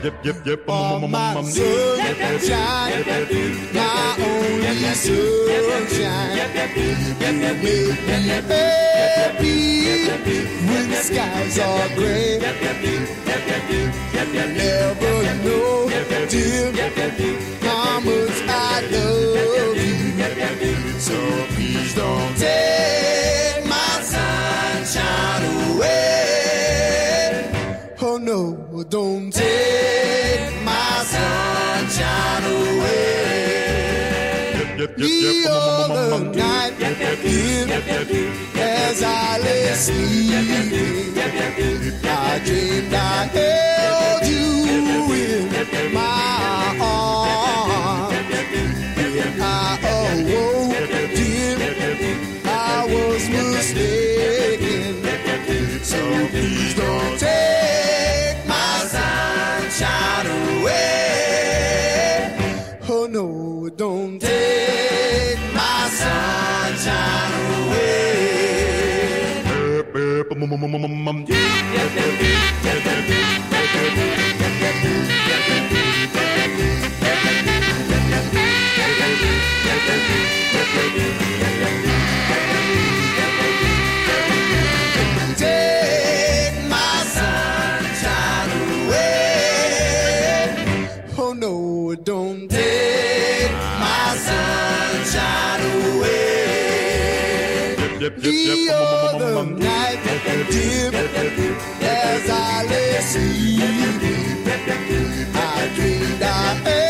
all my sunshine, my only sunshine. You make me happy when the skies are gray. Never know, dear, how much I love you. So please don't take my sunshine away. Oh no, don't take my sunshine away. The other night, as I lay sleeping, I dreamed I held you in my arms. When I awoke, dear, I was mistaken. So please don't take my sunshine away. Oh no, don't take my sunshine away. Take my sunshine away. Oh no, don't take my sunshine away. The other night, dear, as I lay sleeping, I dreamed I